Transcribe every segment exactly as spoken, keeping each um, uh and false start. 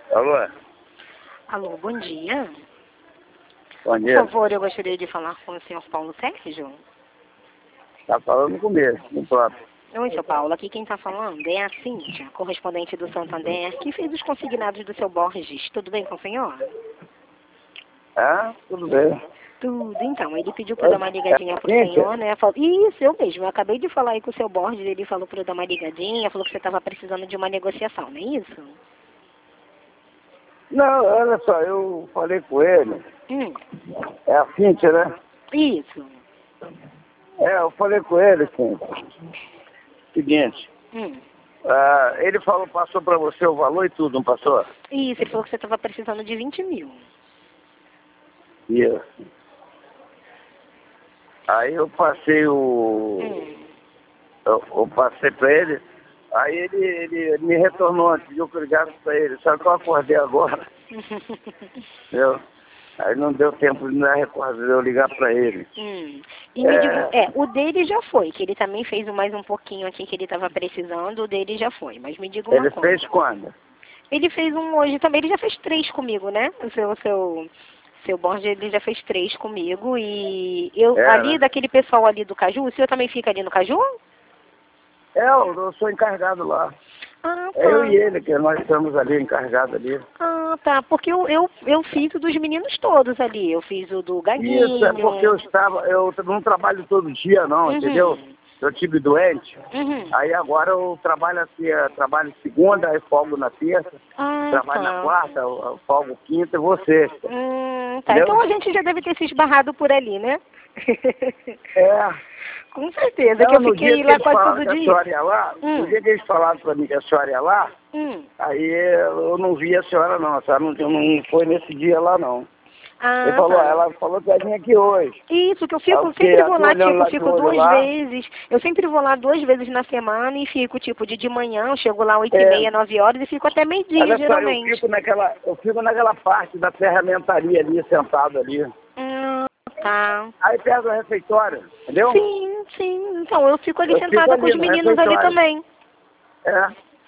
Alô? Alô, bom dia. Bom dia. Por favor, eu gostaria de falar com o senhor Paulo Sérgio. Tá falando comigo, no próprio. Oi, seu Paulo. Aqui quem está falando é a Cíntia, correspondente do Santander, que fez os consignados do seu Borges. Tudo bem com o senhor? Ah, tudo bem. Tudo. Então, ele pediu para dar uma ligadinha pro Cíntia? senhor, né? Falou, isso, eu mesmo. Eu acabei de falar aí com o seu Borges, ele falou para eu dar uma ligadinha, falou que você estava precisando de uma negociação, não é isso? Não, olha só, eu falei com ele. Hum, É a Cíntia, né? isso. É, eu falei com ele, Cíntia. Seguinte, Hum. ah, ele falou, passou pra você o valor e tudo, não passou? Isso, ele falou que você estava precisando de vinte mil. Isso. Aí eu passei o... Hum. Eu, eu passei pra ele, aí ele, ele, ele me retornou, pediu que eu ligasse pra ele. Só que eu acordei agora, entendeu? Aí não deu tempo de me recordar de eu ligar pra ele. Hum. E me É. diga, é, o dele já foi, que ele também fez mais um pouquinho aqui que ele estava precisando, o dele já foi. Mas me diga uma Ele coisa. fez quando? Ele fez um hoje também, ele já fez três comigo, né? O seu, seu, seu Borges, ele já fez três comigo e eu, É, ali né? daquele pessoal ali do Caju, o senhor também fica ali no Caju? É, eu, eu sou encarregado lá. Ah, É eu tá. e ele, que nós estamos ali, encarregados ali. Ah, tá. Porque eu, eu, eu fiz o dos meninos todos ali. Eu fiz o do Gaguinho. Isso, é porque eu estava, eu não trabalho todo dia não, Uhum. entendeu? Eu tive doente, Uhum. aí agora eu trabalho assim, eh, trabalho segunda, aí folgo na terça, Ah, trabalho tá. na quarta, eu- eu folgo quinta e vou sexta. Hum, tá. Entendeu? Então a gente já deve ter se esbarrado por ali, né? É. Com certeza, que Não, eu no dia fiquei que lá eles quase falaram todo que a dia. senhora ia lá, Hum. no dia que eles falaram pra mim que a senhora ia lá, Hum. aí eu não vi a senhora não, a senhora não, não foi nesse dia lá não. Ah, Ele falou, tá. ela falou que ia vir aqui hoje. Isso, que eu Aí fico, eu fiquei sempre vou lá, olhando tipo, lá de fico olho duas lá. vezes. Eu sempre vou lá duas vezes na semana e fico, tipo, de de manhã, eu chego lá oito e É. meia, nove horas e fico até meio-dia, Olha só, eu geralmente. fico naquela, eu fico naquela parte da ferramentaria ali, sentado ali. Hum, tá. Aí perto do refeitório, entendeu? Sim, sim. Então, eu fico ali Eu fico sentada com ali os no meninos ali refeitório. também. É.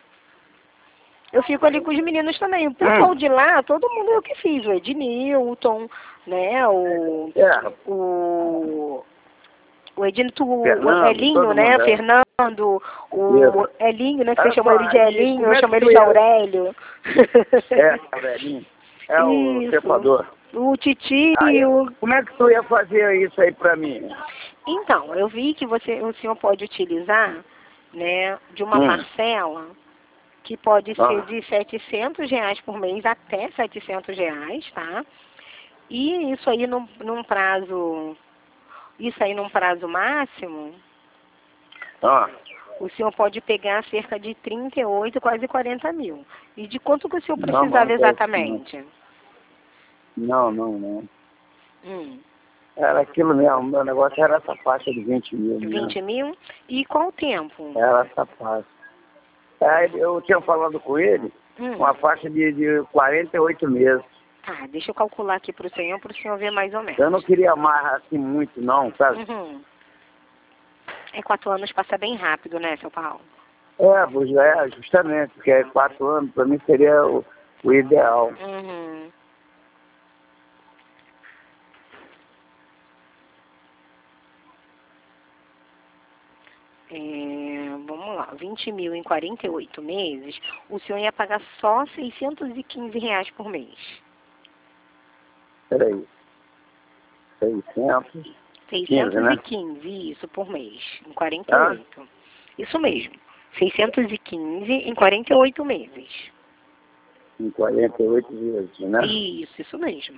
Eu fico ali com os meninos também. O pessoal de lá, todo mundo eu que fiz. O Ednilton, né? O... É. O... O Edito, o Fernando, Elinho, todo né? mundo, é. Fernando, o Isso. Elinho, né? Que você Olha chamou só, ele de aí, Elinho, como eu é chamo que ele tu de ia... Aurélio. É, velhinho. É o Isso. cepador. O Titi, Aí, o... como é que tu ia fazer isso aí pra mim? Então, eu vi que você, o senhor pode utilizar, né, de uma Hum. parcela que pode Ah. ser de setecentos reais por mês até setecentos reais, tá? E isso aí num, num prazo, isso aí num prazo máximo, Ah. o senhor pode pegar cerca de trinta e oito, quase quarenta mil. E de quanto que o senhor Não, precisava mas não é isso, não. exatamente? Não, não, não. Hum, Era aquilo mesmo, meu negócio era essa faixa de vinte mil. vinte Né? mil? E qual o tempo? Era essa faixa. Aí eu tinha falado com ele, Hum. uma faixa de, de quarenta e oito meses. Tá, deixa eu calcular aqui para o senhor, para o senhor ver mais ou menos. Eu não queria amarrar assim muito não, sabe? Uhum. É quatro anos, passa bem rápido, né, seu Paulo? É, pois é, justamente, porque é quatro anos, para mim seria o, o ideal. Uhum. É, vamos lá, vinte mil em quarenta e oito meses, o senhor ia pagar só seiscentos e quinze reais por mês. Peraí. seiscentos. seiscentos né? e quinze, isso, por mês, em quarenta e oito. Isso mesmo, seiscentos e quinze em quarenta e oito meses. Em quarenta e oito vezes, né? Isso, isso mesmo.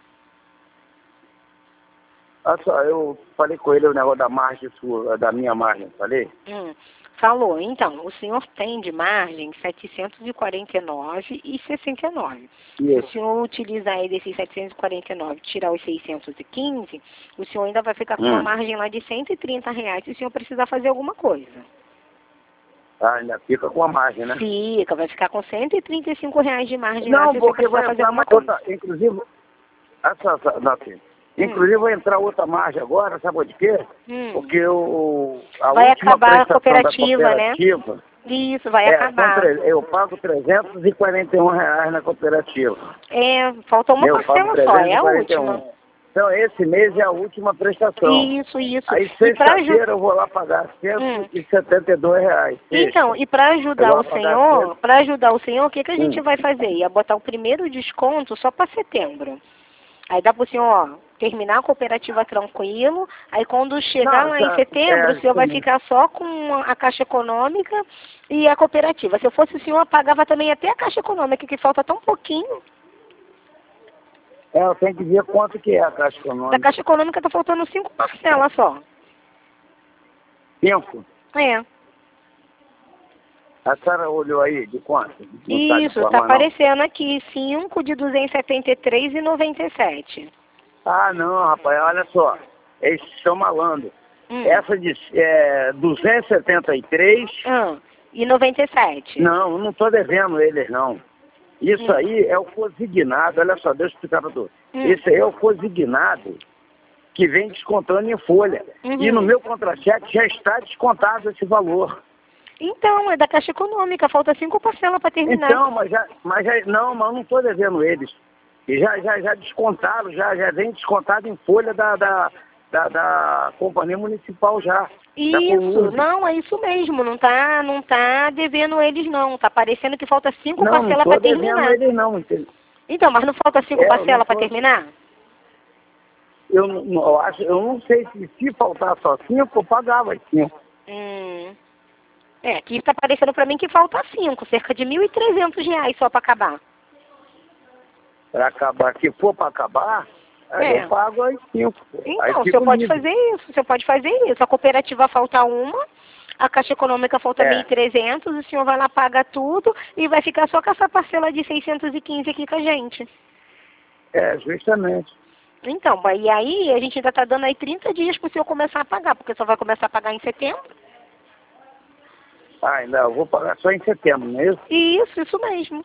Olha só, eu falei com ele o negócio da margem sua, da minha margem, falei? Hum, falou, então, o senhor tem de margem setecentos e quarenta e nove e sessenta e nove. Se o Isso. senhor utilizar aí desses setecentos e quarenta e nove e tirar os seiscentos e quinze, o senhor ainda vai ficar com Hum. uma margem lá de cento e trinta reais se o senhor precisar fazer alguma coisa. Ah, ainda fica com a margem, né? Fica, vai ficar com cento e trinta e cinco reais de margem lá Não, se o senhor porque precisar vai fazer entrar alguma uma coisa. outra, inclusive, essa, essa, não, filho. Inclusive vai entrar outra margem agora, sabe de quê? Hum. Porque o, a Vai última acabar a prestação cooperativa, da né? cooperativa, Isso, vai É, acabar. são tre- eu pago trezentos e quarenta e um reais na cooperativa. É, falta uma Eu pago parcela só, é a trezentos e quarenta e um. última. Então, esse mês é a última prestação. Isso, isso. Aí, E pra aju- sexta-feira, eu vou lá pagar Hum. cento e setenta e dois reais. Então, Sexta. e para Eu ajudar vou o pagar senhor, cento- para ajudar o senhor, o que, que a gente Hum. vai fazer? Ia botar o primeiro desconto só para setembro. Aí dá para o senhor, ó, terminar a cooperativa tranquilo, aí quando chegar Não, lá em já- setembro, é, o senhor vai isso mesmo. ficar só com a Caixa Econômica e a cooperativa. Se eu fosse o senhor, pagava também até a Caixa Econômica, que falta tão pouquinho. É, eu tenho que ver quanto que é a Caixa Da Econômica. Caixa Econômica tá faltando cinco parcelas só. Cinco. É. A senhora olhou aí de quanto? Não tá de Isso, forma, tá não. aparecendo aqui, cinco de duzentos e setenta e três reais e noventa e sete centavos. Ah, não, rapaz, olha só. Eles são malandros. Hum. Essa de é, duzentos e setenta e três, Ah, e noventa e sete. não, eu não estou devendo eles, não. Isso Hum. aí é o consignado, olha só, deixa eu explicar para tu. Hum. Esse aí é o consignado que vem descontando em folha. Uhum. E no meu contra-cheque já está descontado esse valor. Então, é da Caixa Econômica, falta cinco parcelas para terminar. Então, mas já, mas já, não, mas eu não estou devendo eles. E já, já, já descontaram, já, já vem descontado em folha da, da, da, da Companhia Municipal já. da Isso, Colúmbia. não, é isso mesmo, não tá, não tá devendo eles não, tá parecendo que falta cinco Não, não parcelas estou para devendo terminar. eles não, entendeu? Então, mas não falta cinco É, eu não parcelas para tô- terminar? Eu, não- não- eu, acho, eu não sei se se faltar só cinco, eu pagava as cinco. Hum. É, aqui tá aparecendo para mim que falta cinco, cerca de mil e trezentos reais só para acabar. Para acabar, se for para acabar, aí É. eu pago as cinco. Aí Então, o fico senhor pode livre. fazer isso, o senhor pode fazer isso. A cooperativa falta uma, a Caixa Econômica falta É. mil e trezentos, o senhor vai lá, paga tudo e vai ficar só com essa parcela de seiscentos e quinze aqui com a gente. É, justamente. Então, e aí a gente ainda está dando aí trinta dias para o senhor começar a pagar, porque só vai começar a pagar em setembro. Ah, ainda eu vou pagar só em setembro, não é isso? Isso, isso mesmo.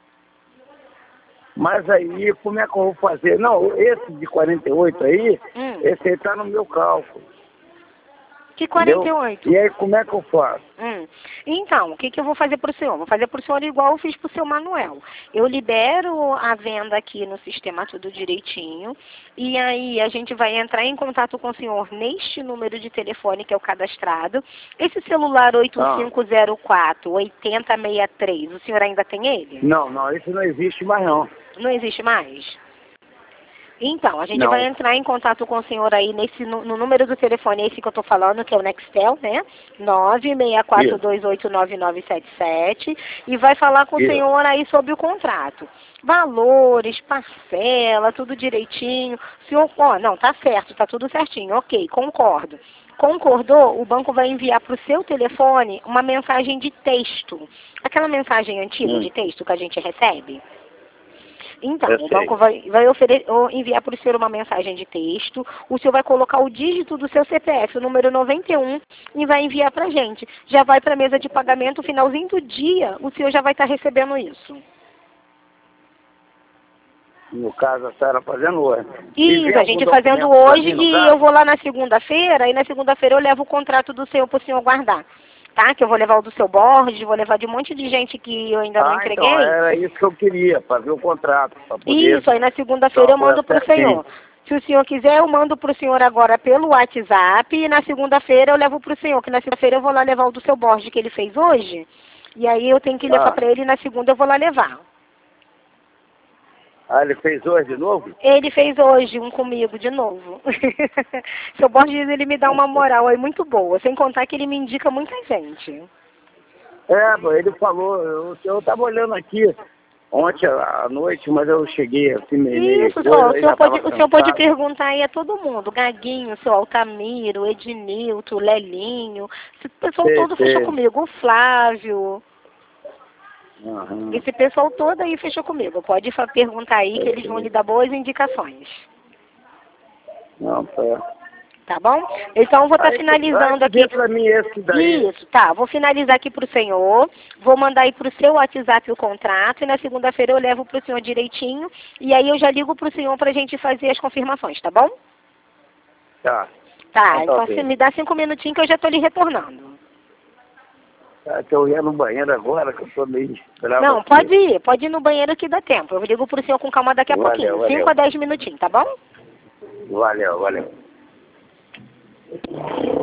Mas aí, como é que eu vou fazer? Não, esse de quarenta e oito aí, Hum. esse aí tá no meu cálculo. Que quarenta e oito? Entendeu? E aí, como é que eu faço? Hum. Então, o que, que eu vou fazer para o senhor? Vou fazer para o senhor igual eu fiz para o seu Manuel. Eu libero a venda aqui no sistema tudo direitinho. E aí a gente vai entrar em contato com o senhor neste número de telefone que é o cadastrado. Esse celular oito cinco zero quatro, oito zero seis três, o senhor ainda tem ele? Não, não, isso não existe mais não. Não existe mais? Então, a gente Não. vai entrar em contato com o senhor aí nesse, no, no número do telefone esse que eu estou falando, que é o Nextel, né? nove seis quatro dois oito nove nove sete sete, e vai falar com Isso. o senhor aí sobre o contrato. Valores, parcela, tudo direitinho. O senhor, ó, não, tá certo, tá tudo certinho, ok, concordo. Concordou, o banco vai enviar para o seu telefone uma mensagem de texto. Aquela mensagem antiga Hum. de texto que a gente recebe. Então, Eu o sei. banco vai, vai ofere- ou enviar para o senhor uma mensagem de texto, o senhor vai colocar o dígito do seu C P F, o número noventa e um, e vai enviar para a gente. Já vai para a mesa de pagamento, finalzinho do dia, o senhor já vai estar recebendo isso. No caso, a senhora fazendo hoje. E Isso, vem a algum gente fazendo documento pra hoje mim, no e caso? eu vou lá na segunda-feira, e na segunda-feira eu levo o contrato do senhor para o senhor guardar. Tá? Que eu vou levar o do seu Borges, vou levar de um monte de gente que eu ainda não Ah, entreguei. então, era isso que eu queria, para ver o contrato. Pra poder Isso, aí na segunda-feira eu Então, mando para o certinho. senhor. Se o senhor quiser, eu mando para o senhor agora pelo WhatsApp e na segunda-feira eu levo para o senhor, que na segunda-feira eu vou lá levar o do seu Borges que ele fez hoje. E aí eu tenho que levar Ah. para ele e na segunda eu vou lá levar. Ah, ele fez hoje de novo? Ele fez hoje um comigo de novo. Seu Borges, ele me dá uma moral aí muito boa, sem contar que ele me indica muita gente. É, pô, ele falou, eu, eu tava olhando aqui ontem à noite, mas eu cheguei assim meio Isso, coisa, só, o, aí senhor já pode, tava o senhor pode cansado. perguntar aí a todo mundo. Gaguinho, seu Altamiro, Ednilton, Lelinho. Esse pessoal Sei, todo sei. fechou comigo. O Flávio. Aham. Esse pessoal todo aí fechou comigo. Pode fa- perguntar aí que eles vão lhe dar boas indicações. Não, tá. Tá bom? Então eu vou estar Aí, finalizando aí, aqui. pra mim esse daí. Isso, tá. Vou finalizar aqui pro senhor. Vou mandar aí pro seu WhatsApp o contrato. E na segunda-feira eu levo pro senhor direitinho. E aí eu já ligo pro senhor pra gente fazer as confirmações, tá bom? Tá. Tá, Então tá então ok. você me dá cinco minutinhos que eu já tô lhe retornando. Ah, que eu ia no banheiro agora, que eu tô meio bravo. Não, aqui. pode ir, pode ir no banheiro que dá tempo. Eu ligo pro senhor com calma daqui a Valeu, pouquinho. valeu. cinco a dez minutinhos, tá bom? Valeu, valeu.